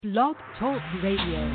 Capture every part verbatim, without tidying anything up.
Blog Talk Radio.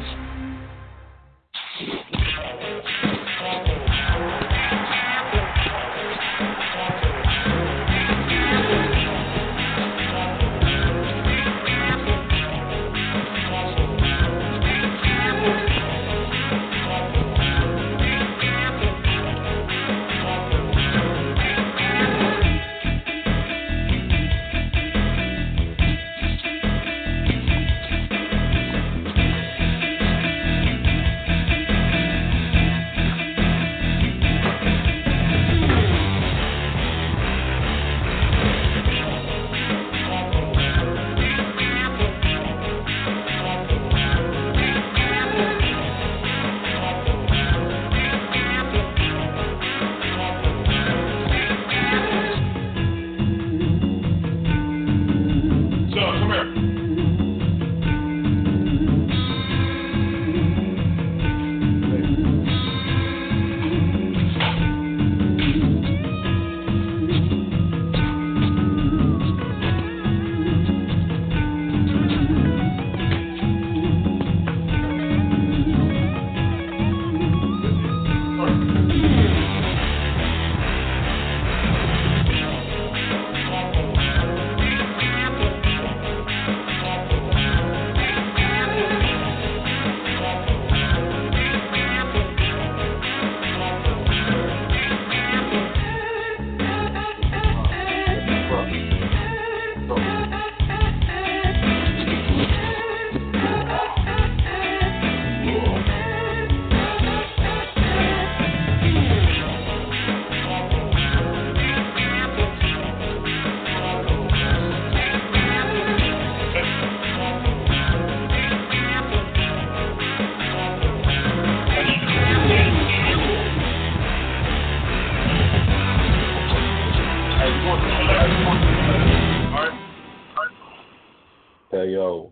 Hey, yo.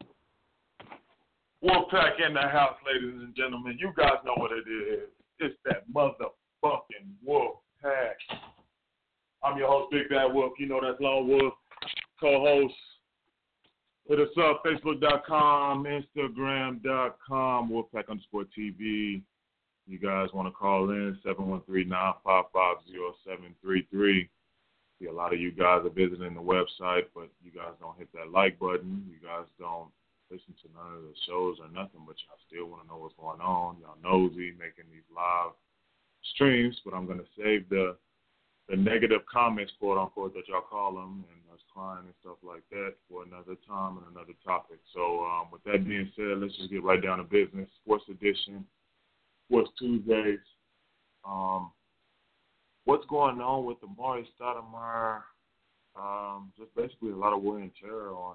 Wolfpack in the house, ladies and gentlemen. You guys know what it is. It's that motherfucking Wolfpack. I'm your host, Big Bad Wolf. You know that's Lone Wolf. Co-host. Hit us up, facebook dot com, instagram dot com, Wolfpack underscore T V. You guys want to call in, seven one three, nine five five, zero seven three three. See, a lot of you guys are visiting the website, but you guys don't hit that like button. You guys don't listen to none of the shows or nothing, but y'all still want to know what's going on. Y'all nosy, making these live streams, but I'm going to save the the negative comments, quote unquote, that y'all call them, and us crying and stuff like that for another time and another topic. So um, with that being said, let's just get right down to business. Sports edition, Sports Tuesdays. Um, what's going on with Amar'e Stoudemire? Um, just basically a lot of wear and tear on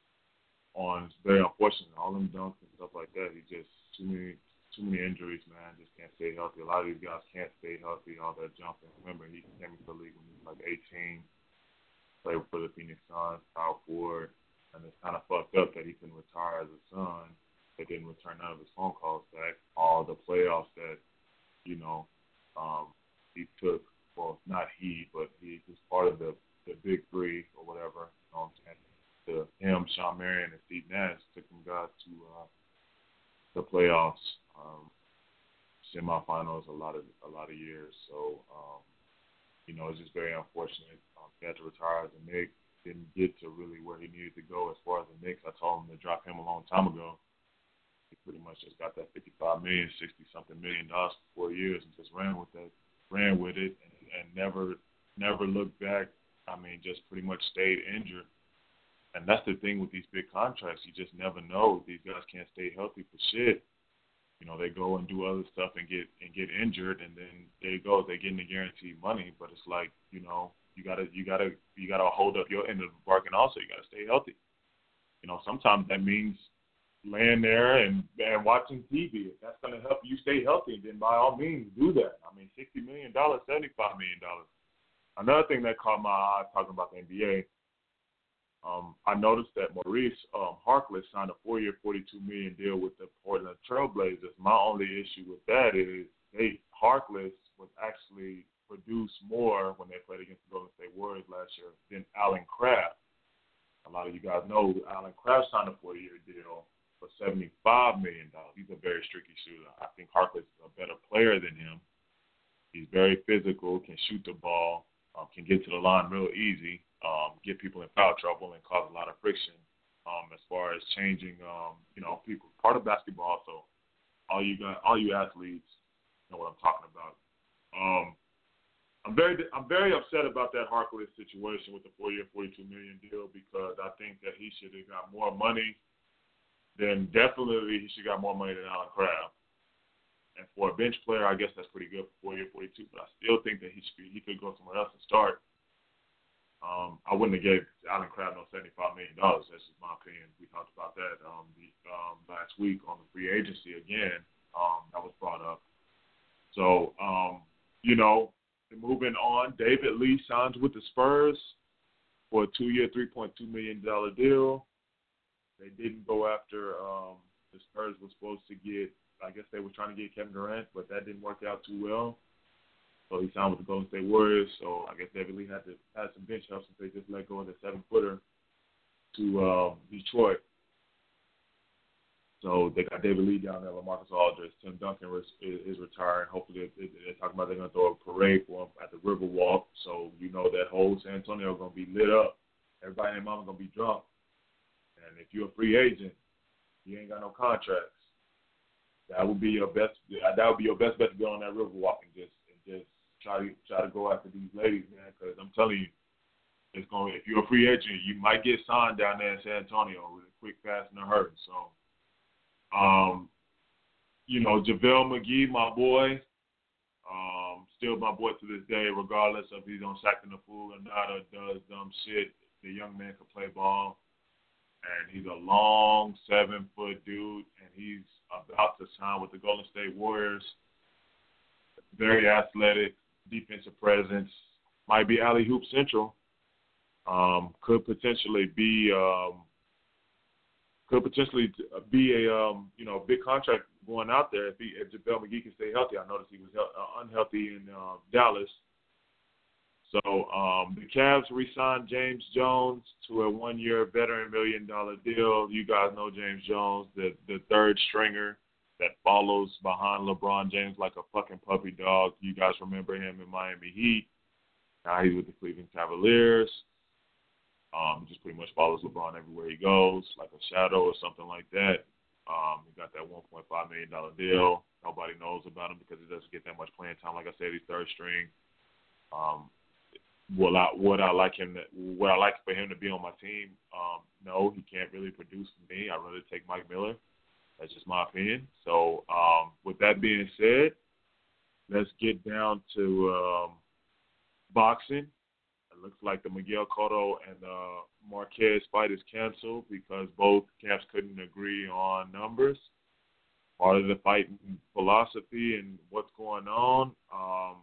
on it's very unfortunate. All them dunks and stuff like that. He just too many too many injuries, man. Just can't stay healthy. A lot of these guys can't stay healthy. All that jumping. Remember, he came into the league when he was like eighteen. Played for the Phoenix Suns, power forward, and it's kind of fucked up that he couldn't retire as a Sun. They didn't return none of his phone calls back. All the playoffs that you know um, he took. Well, not he, but he was part of the, the big three or whatever. You know what I'm saying? To him, Shawn Marion, and Steve Nash took them guys to uh, the playoffs, um, semifinals, a lot of a lot of years. So, um, you know, it's just very unfortunate. Um, he had to retire as a Knick. Didn't get to really where he needed to go as far as the Knicks. I told him to drop him a long time ago. He pretty much just got that fifty-five million, sixty something million dollars for four years and just ran with that, ran with it, and, and never, never looked back. I mean, just pretty much stayed injured. And that's the thing with these big contracts. You just never know. These guys can't stay healthy for shit. You know, they go and do other stuff and get and get injured, and then there you go. They're getting the guaranteed money, but it's like, you know, you gotta you gotta you gotta hold up your end of the bargain. Also, you gotta stay healthy. You know, sometimes that means laying there and, and watching T V. If that's gonna help you stay healthy, then by all means do that. I mean, sixty million dollars, seventy-five million dollars. Another thing that caught my eye talking about the N B A. Um, I noticed that Maurice um, Harkless signed a four-year, forty-two million dollars deal with the Portland Trailblazers. My only issue with that is they Harkless was actually produced more when they played against the Golden State Warriors last year than Allen Crabbe. A lot of you guys know Allen Crabbe signed a four-year deal seventy-five million dollars. He's a very streaky shooter. I think Harkless is a better player than him. He's very physical, can shoot the ball, um, can get to the line real easy, um, get people in foul trouble, and cause a lot of friction um, as far as changing, um, you know, people. Part of basketball, so all you got, all you athletes know what I'm talking about. Um, I'm very, I'm very upset about that Harkless situation with the four-year, forty-two million dollars deal because I think that he should have got more money. Then definitely he should have got more money than Allen Crabbe. And for a bench player, I guess that's pretty good for four-year, forty-two. But I still think that he should be, he could go somewhere else and start. Um, I wouldn't have gave Allen Crabbe no seventy-five million dollars. That's just my opinion. We talked about that um, the, um, last week on the free agency again. Um, that was brought up. So, um, you know, moving on, David Lee signs with the Spurs for a two-year, three point two million dollars deal. They didn't go after um, the Spurs were supposed to get. I guess they were trying to get Kevin Durant, but that didn't work out too well. So he signed with the Golden State Warriors. So I guess David Lee had to have some bench help since they just let go of the seven-footer to um, Detroit. So they got David Lee down there, LaMarcus Aldridge, Tim Duncan is, is retiring. Hopefully they, they're talking about they're going to throw a parade for him at the Riverwalk. So you know that whole San Antonio is going to be lit up. Everybody and their mama going to be drunk. And if you're a free agent, you ain't got no contracts. That would be your best. That would be your best bet to go on that Riverwalk and just and just try to try to go after these ladies, man. Because I'm telling you, it's going. If you're a free agent, you might get signed down there in San Antonio with a quick, fast, and a hurt. So, um, you know, JaVale McGee, my boy, um, still my boy to this day, regardless of he's on Shaqtin' the Fool or not, or does dumb shit. The young man can play ball, and he's a long seven-foot dude, and he's about to sign with the Golden State Warriors. Very athletic, defensive presence. Might be alley-hoop central. Um, could potentially be um, could potentially be a um, you know big contract going out there if he if JaVale McGee can stay healthy. I noticed he was he- unhealthy in uh, Dallas. So um, the Cavs re-signed James Jones to a one-year veteran million-dollar deal. You guys know James Jones, the, the third stringer that follows behind LeBron James like a fucking puppy dog. You guys remember him in Miami Heat. Now he's with the Cleveland Cavaliers. Um, he just pretty much follows LeBron everywhere he goes, like a shadow or something like that. Um, he got that one point five million dollars deal. Nobody knows about him because he doesn't get that much playing time. Like I said, he's third string. Um, Would I would I like him? To, would I like for him to be on my team? Um, no, he can't really produce for me. I'd rather take Mike Miller. That's just my opinion. So, um, with that being said, let's get down to um, boxing. It looks like the Miguel Cotto and uh, Marquez fight is canceled because both camps couldn't agree on numbers. Part of the fighting philosophy and what's going on. Um,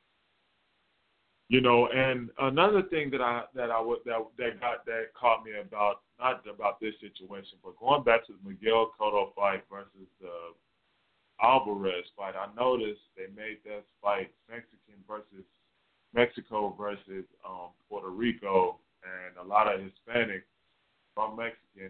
You know, and another thing that I that I would that that got that caught me about not about this situation, but going back to the Miguel Cotto fight versus the Alvarez fight, I noticed they made that fight Mexican versus Mexico versus um, Puerto Rico, and a lot of Hispanics from Mexican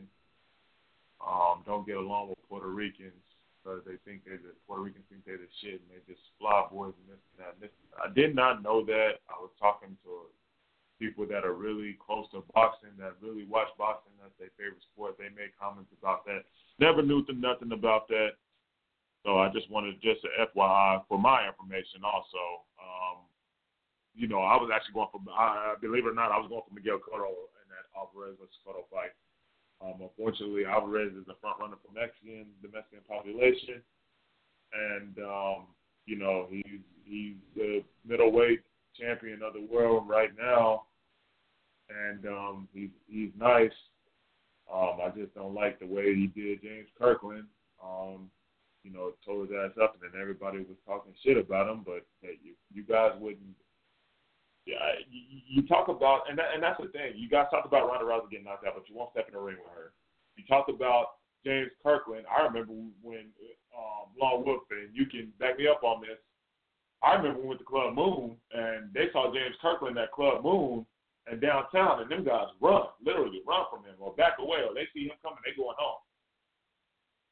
um, don't get along with Puerto Ricans. Because they think they the Puerto Ricans think they're the shit and they just fly boys and this and that and this. I did not know that. I was talking to people that are really close to boxing, that really watch boxing. That's their favorite sport. They made comments about that. Never knew nothing about that. So I just wanted just a F Y I for my information also. Um, you know, I was actually going for, I, believe it or not, I was going for Miguel Cotto in that Alvarez versus Cotto fight. Um, unfortunately, Alvarez is the front runner for Mexican, the Mexican population, and um, you know he's he's the middleweight champion of the world right now, and um, he's he's nice. Um, I just don't like the way he did James Kirkland. Um, you know, tore his ass up, and then everybody was talking shit about him. But hey, you you guys wouldn't. Yeah, you, you talk about, and that, and that's the thing. You guys talk about Ronda Rousey getting knocked out, but you won't step in the ring with her. You talked about James Kirkland. I remember when um, Long Wolf, and you can back me up on this. I remember we went to Club Moon, and they saw James Kirkland at Club Moon and downtown, and them guys run, literally run from him or back away, or they see him coming, they going home.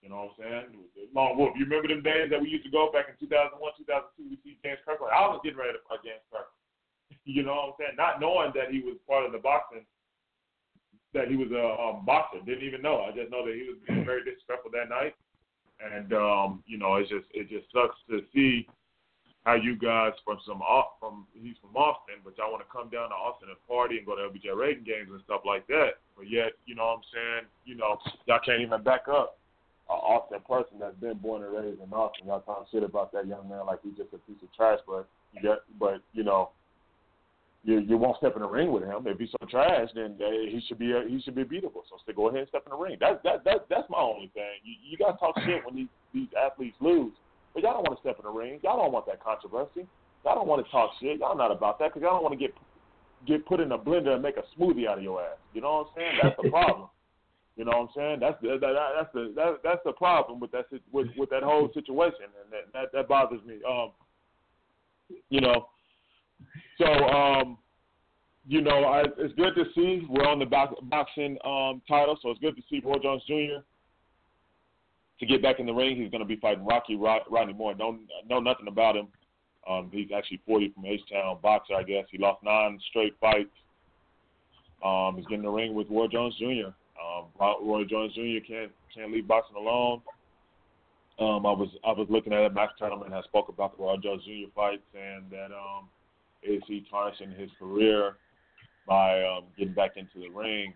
You know what I'm saying? Long Wolf. You remember them days that we used to go back in two thousand one, two thousand two, we see James Kirkland. I was getting ready to fight James Kirkland. You know what I'm saying? Not knowing that he was part of the boxing, that he was a um, boxer. Didn't even know. I just know that he was being very disrespectful that night. And, um, you know, it's just it just sucks to see how you guys from some from he's from Austin, but y'all want to come down to Austin and party and go to L B J Reagan games and stuff like that. But yet, you know what I'm saying, you know, y'all can't even back up an Austin person that's been born and raised in Austin. Y'all talking shit about that young man like he's just a piece of trash, but yeah, but you know, you you won't step in the ring with him. If he's so trash, then uh, he should be uh, he should be beatable. So stay, go ahead and step in the ring. That that that that's my only thing. You, you guys talk shit when these these athletes lose. But y'all don't want to step in the ring. Y'all don't want that controversy. Y'all don't want to talk shit. Y'all not about that because y'all don't want to get get put in a blender and make a smoothie out of your ass. You know what I'm saying? That's the problem. You know what I'm saying? That's the that, that's the that, that's the problem with that with with that whole situation, and that that, that bothers me. Um, you know, so um, you know, I, it's good to see we're on the box, boxing um title, so it's good to see Roy Jones Junior to get back in the ring. He's going to be fighting Rocky Rod, Rodney Moore. Don't know nothing about him. Um, he's actually forty from H-Town, boxer, I guess. He lost nine straight fights. Um, he's getting in the ring with Roy Jones Junior Um, Roy Jones Junior can't can't leave boxing alone. Um, I was I was looking at it. Max Tournament has spoke about the Roy Jones Junior fight, saying that um, is he tarnishing his career by um, getting back into the ring.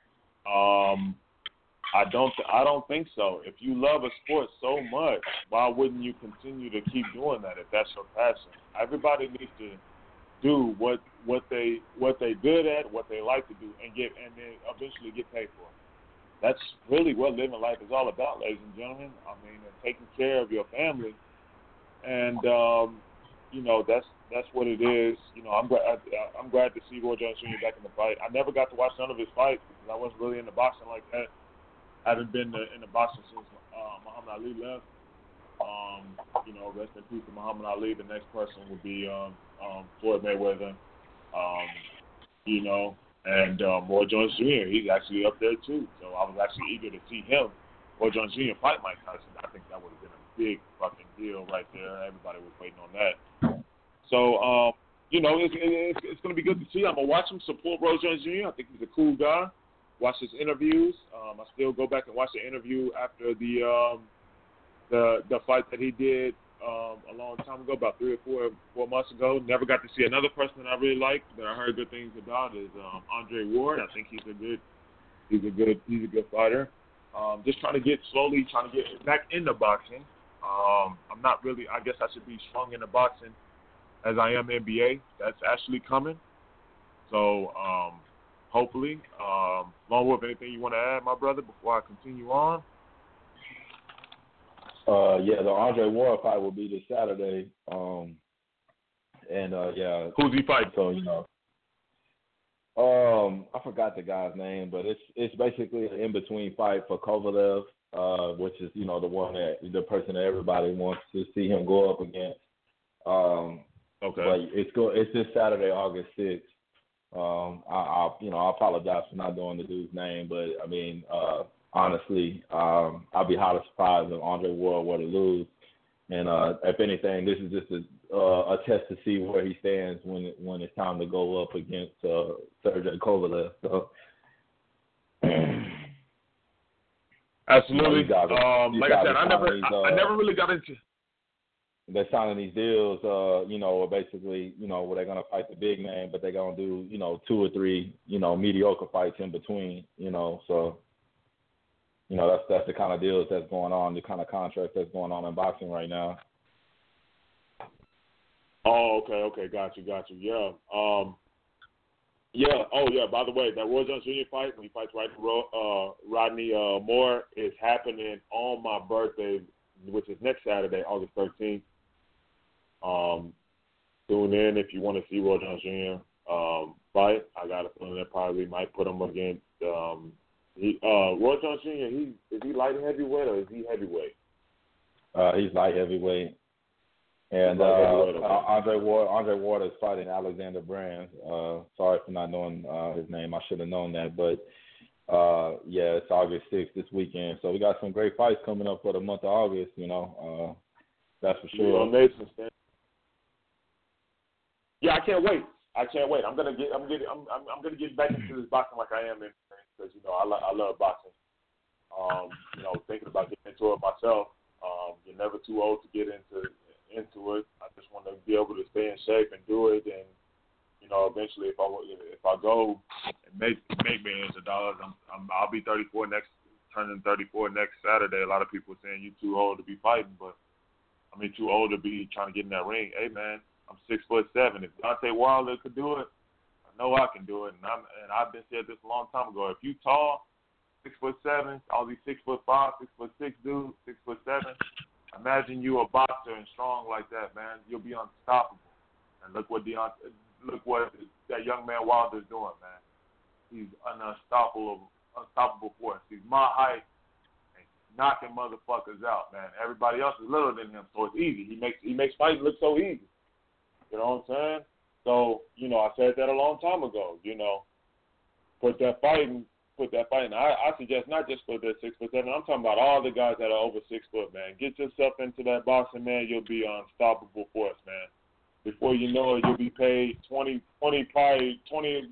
Um, I don't. I don't think so. If you love a sport so much, why wouldn't you continue to keep doing that if that's your passion? Everybody needs to do what what they what they good at, what they like to do, and get and then eventually get paid for it. That's really what living life is all about, ladies and gentlemen. I mean, and taking care of your family, and um, you know that's that's what it is. You know, I'm glad I'm glad to see Roy Jones Junior back in the fight. I never got to watch none of his fights because I wasn't really into boxing like that. I haven't been to, in the boxing since uh, Muhammad Ali left. Um, you know, rest in peace to Muhammad Ali. The next person would be um, um, Floyd Mayweather. Um, you know, and um, Roy Jones Junior He's actually up there too. So I was actually eager to see him, Roy Jones Junior fight Mike Tyson. I think that would have been a big fucking deal right there. Everybody was waiting on that. So, um, you know, it's, it's, it's going to be good to see. I'm gonna watch him support Roy Jones Junior I think he's a cool guy. Watch his interviews. Um, I still go back and watch the interview after the um, the the fight that he did um, a long time ago, about three or four four months ago. Never got to see another person that I really like that I heard good things about is um, Andre Ward. I think he's a good he's a good he's a good fighter. Um, just trying to get slowly trying to get back into boxing. Um, I'm not really. I guess I should be strong into boxing as I am N B A. That's actually coming. So. Um, Hopefully. Um, Lone Wolf, anything you want to add, my brother, before I continue on? Uh, yeah, the Andre Ward fight will be this Saturday. Um, and, uh, yeah. Who's he fighting? So, you know. Um, I forgot the guy's name, but it's it's basically an in-between fight for Kovalev, uh, which is, you know, the one that, the person that everybody wants to see him go up against. Um, okay. But it's, go, it's this Saturday, August sixth. Um, I, I, you know, I apologize for not knowing the dude's name, but I mean, uh, honestly, um, I'd be highly surprised if Andre Ward were to lose. And uh, if anything, this is just a, uh, a test to see where he stands when it, when it's time to go up against uh, Sergey Kovalev. So, absolutely. You know, gotta, um, like I said, I never, these, I, uh, I never really got into. They're signing these deals, uh, you know, basically, you know, where they're going to fight the big man, but they're going to do, you know, two or three, you know, mediocre fights in between, you know. So, you know, that's that's the kind of deals that's going on, the kind of contract that's going on in boxing right now. Oh, okay, okay, got you, got you. Yeah. Um, yeah, oh, yeah, by the way, that Roy Jones Junior fight, when he fights right uh, Rodney uh, Moore, is happening on my birthday, which is next Saturday, August thirteenth. Um, tune in if you want to see Roy Jones Junior Um, fight. I got a feeling that probably might put him against um, he, uh, Roy Jones Junior He is he light heavyweight or is he heavyweight? Uh, he's light heavyweight, and light uh, heavyweight, okay. uh, Andre Ward. Andre Ward is fighting Alexander Brands. Uh, sorry for not knowing uh, his name. I should have known that, but uh, yeah, it's August sixth this weekend. So we got some great fights coming up for the month of August. You know, uh, that's for sure. Mason, yeah, I can't wait. I can't wait. I'm gonna get. I'm getting. I'm. I'm, I'm gonna get back into this boxing like I am, because you know I, lo- I love boxing. Um, you know, thinking about getting into it myself. Um, you're never too old to get into into it. I just want to be able to stay in shape and do it, and you know, eventually, if I if I go and make make millions of dollars, I'm, I'm I'll be thirty-four next, turning thirty-four next Saturday. A lot of people are saying you're too old to be fighting, but I mean too old to be trying to get in that ring. Hey man, I'm six foot seven. If Deontay Wilder could do it, I know I can do it. And I'm and I've been said this a long time ago. If you tall, six foot seven, all these six foot five, six foot six dudes, six foot seven. Imagine you a boxer and strong like that, man. You'll be unstoppable. And look what Deontay. Look what that young man Wilder's doing, man. He's an unstoppable, unstoppable force. He's my height, and knocking motherfuckers out, man. Everybody else is littler than him, so it's easy. He makes he makes fighting look so easy. You know what I'm saying? So, you know, I said that a long time ago. You know, put that fighting, put that fighting. I, I suggest not just for the six foot seven. I'm talking about all the guys that are over six foot, man. Get yourself into that boxing, man. You'll be an unstoppable force, man. Before you know it, you'll be paid twenty, twenty, probably twenty,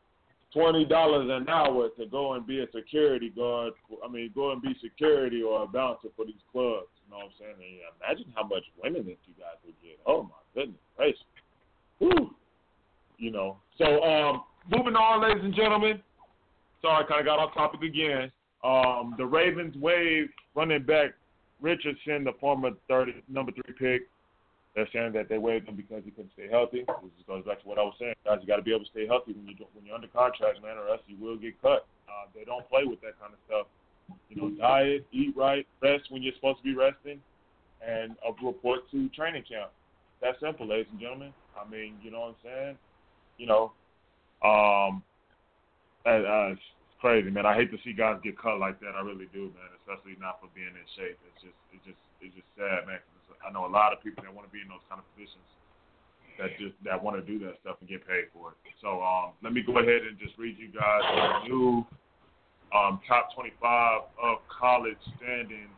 twenty dollars an hour to go and be a security guard. I mean, go and be security or a bouncer for these clubs. You know what I'm saying? And yeah, imagine how much women that you guys would get. Oh my goodness gracious. Woo. You know. So, um, moving on, ladies and gentlemen. Sorry, I kind of got off topic again. Um, the Ravens waived running back Richardson, the former thirty, number three pick. They're saying that they waived him because he couldn't stay healthy. This goes back to what I was saying, guys. You got to be able to stay healthy when you when you're under contract, man, or else you will get cut. Uh, they don't play with that kind of stuff. You know, diet, eat right, rest when you're supposed to be resting, and a report to training camp. That's simple, ladies and gentlemen. I mean, you know what I'm saying? You know, um, uh, uh, it's crazy, man. I hate to see guys get cut like that. I really do, man. Especially not for being in shape. It's just, it's just, it's just sad, man. I know a lot of people that want to be in those kind of positions that just that want to do that stuff and get paid for it. So um, let me go ahead and just read you guys the new um, top twenty-five of college standings.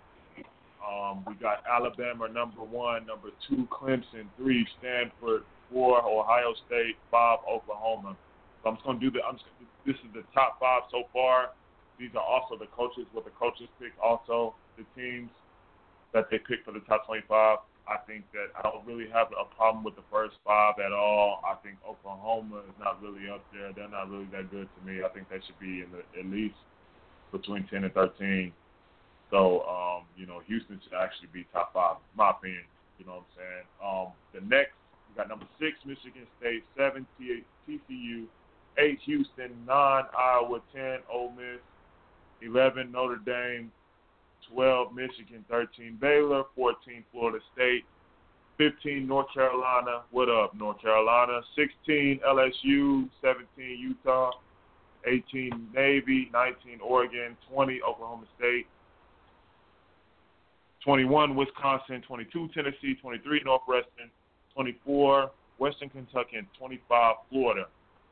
Um, we got Alabama number one, number two Clemson, three Stanford, four Ohio State, five Oklahoma. So I'm just gonna do the. I'm just, this is the top five so far. These are also the coaches, what the coaches pick. Also the teams that they pick for the top twenty-five. I think that I don't really have a problem with the first five at all. I think Oklahoma is not really up there. They're not really that good to me. I think they should be in the at least between ten and thirteen. So, um, you know, Houston should actually be top five, in my opinion. You know what I'm saying? Um, the next, we got number six, Michigan State, seven, T C U, eight, Houston, nine, Iowa, ten, Ole Miss, eleven, Notre Dame, twelve, Michigan, thirteen, Baylor, fourteen, Florida State, fifteen, North Carolina. What up, North Carolina? sixteen, L S U, seventeen, Utah, eighteen, Navy, nineteen, Oregon, twenty, Oklahoma State, twenty-one, Wisconsin, twenty-two, Tennessee, twenty-three, Northwestern, twenty-four, Western Kentucky, and twenty-five, Florida.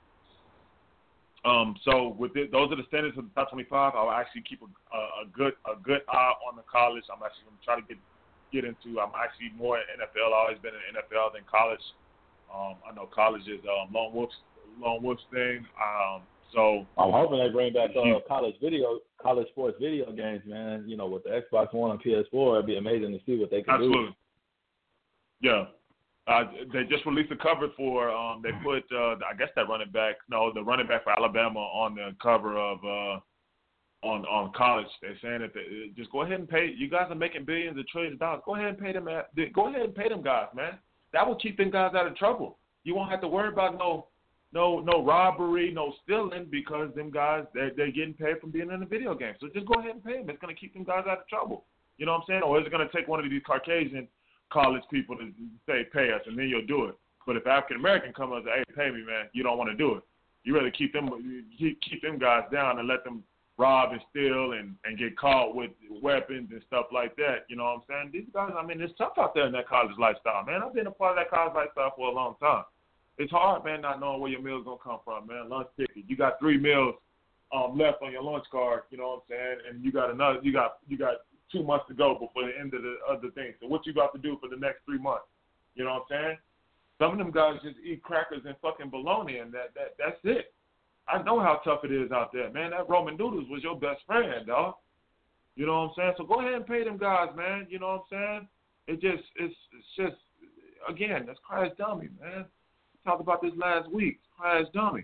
Um, so with this, those are the standards of the top twenty-five. I'll actually keep a, a, a good a good eye on the college. I'm actually going to try to get get into. I'm actually more in N F L. I've always been in N F L than college. Um, I know college is um, Lone Wolf's Lone Wolf's thing. Um, so I'm hoping they bring back uh, college video, college sports video games, man. You know, with the Xbox One and P S four, it'd be amazing to see what they can absolutely. do. Yeah. Uh, they just released a cover for, um, they put, uh, I guess that running back, no, the running back for Alabama on the cover of, uh, on on college. They're saying that they, just go ahead and pay, you guys are making billions of trillions of dollars. Go ahead and pay them, go ahead and pay them guys, man. That will keep them guys out of trouble. You won't have to worry about no no no robbery, no stealing, because them guys, they're, they're getting paid from being in the video game. So just go ahead and pay them. It's going to keep them guys out of trouble. You know what I'm saying? Or is it going to take one of these Caucasian college people to say pay us, and then you'll do it. But if African American come and say, hey, pay me, man, you don't want to do it. You rather keep them keep, keep them guys down and let them rob and steal and, and get caught with weapons and stuff like that. You know what I'm saying? These guys, I mean, it's tough out there in that college lifestyle, man. I've been a part of that college lifestyle for a long time. It's hard, man, not knowing where your meal's gonna come from, man. Lunch ticket. You got three meals um, left on your launch card. You know what I'm saying? And you got another. You got you got two months to go before the end of the other thing. So what you got to do for the next three months? You know what I'm saying? Some of them guys just eat crackers and fucking bologna, and that that that's it. I know how tough it is out there, man. That Roman noodles was your best friend, dog. You know what I'm saying? So go ahead and pay them guys, man. You know what I'm saying? It just it's it's just again, that's crash dummy, man. We talked about this last week. Crash dummy.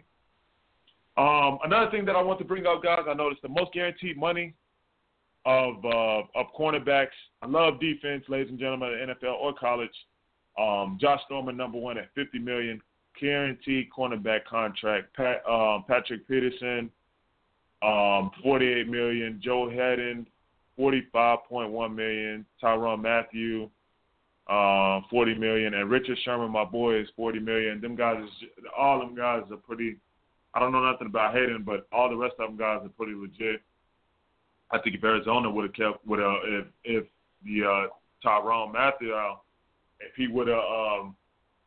Um, another thing that I want to bring up, guys, I noticed the most guaranteed money of uh, of cornerbacks. I love defense, ladies and gentlemen, in the N F L or college. Um, Josh Norman, number one at fifty million dollars, guaranteed cornerback contract. Pat, um, Patrick Peterson, um, forty-eight million dollars. Joe Haden, forty-five point one million dollars. Tyrann Mathieu, uh, forty million dollars. And Richard Sherman, my boy, is forty million dollars. Them guys, is, all them guys are pretty. I don't know nothing about Hayden, but all the rest of them guys are pretty legit. I think if Arizona would have kept, would have, if if the uh, Tyrann Mathieu, if he would have um,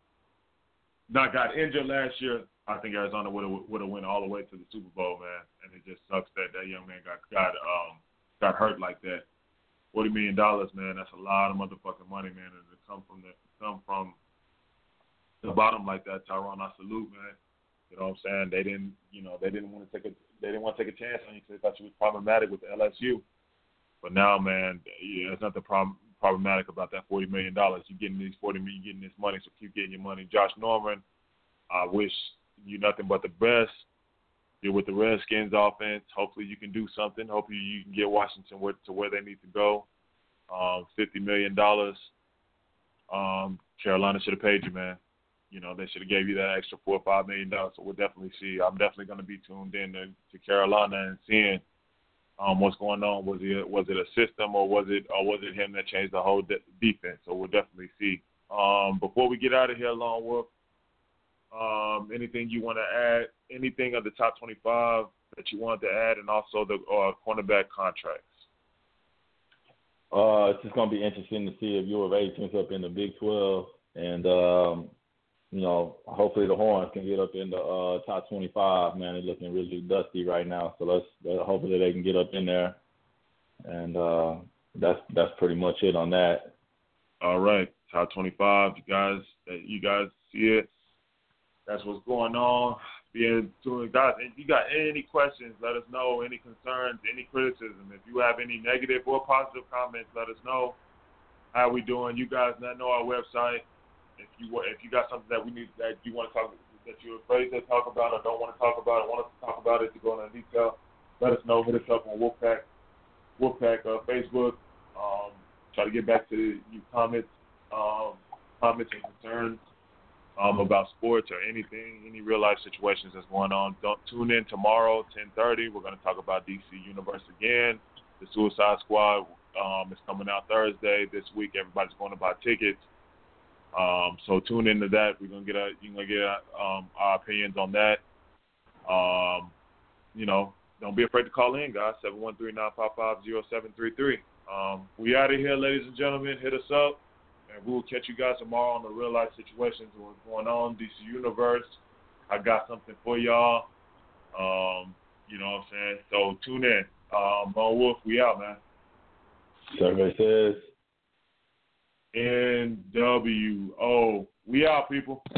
not got injured last year, I think Arizona would have would have went all the way to the Super Bowl, man. And it just sucks that that young man got got um got hurt like that. Forty million dollars, man. That's a lot of motherfucking money, man. And to come from the come from the bottom like that, Tyrann, I salute, man. You know what I'm saying? They didn't, you know, they didn't want to take a, they didn't want to take a chance on you because they thought you was problematic with the L S U. But now, man, yeah, there's nothing problem, problematic about that forty million dollars. You're getting these forty million, you're getting this money, so keep getting your money. Josh Norman, I wish you nothing but the best. You're with the Redskins offense. Hopefully you can do something. Hopefully you can get Washington where, to where they need to go. Um, fifty million dollars. Um, Carolina should have paid you, man. You know, they should have gave you that extra four or five million dollars. So we'll definitely see. I'm definitely going to be tuned in to, to Carolina and seeing um, what's going on. Was it was it a system or was it or was it him that changed the whole de- defense? So we'll definitely see. Um, before we get out of here, Lone Wolf, um, anything you want to add? Anything of the top twenty-five that you wanted to add, and also the uh, cornerback contracts? Uh, it's just going to be interesting to see if U of A turns up in the Big twelve, and um, you know, hopefully the Horns can get up in the uh, top twenty-five. Man, they're looking really dusty right now, so let's uh, hopefully they can get up in there, and uh, that's that's pretty much it on that. All right, top twenty-five. You guys, you guys see it. That's what's going on. Being tuned, guys. If you got any questions, let us know. Any concerns, any criticism. If you have any negative or positive comments, let us know. How we doing? You guys know our website. If you if you got something that we need that you want to talk that you're afraid to talk about or don't want to talk about or want us to talk about it to go into detail, let us know. Hit us up on Wolfpack Wolfpack uh, Facebook. Um, try to get back to you comments um, comments and concerns um, about sports or anything, any real life situations that's going on. Don't tune in tomorrow, ten thirty. We're going to talk about D C Universe again. The Suicide Squad um, is coming out Thursday this week. Everybody's going to buy tickets. Um, so tune into that. We're gonna get a, you're gonna get a, um, our opinions on that. Um, you know, don't be afraid to call in, guys. seven one three, nine five five, zero seven three three. Um, we out of here, ladies and gentlemen. Hit us up, and we'll catch you guys tomorrow on the real life situations of what's going on. D C Universe. I got something for y'all. Um, you know what I'm saying? So tune in. Um, Mo Wolf, we out, man. Survey says. N W O. We out, people.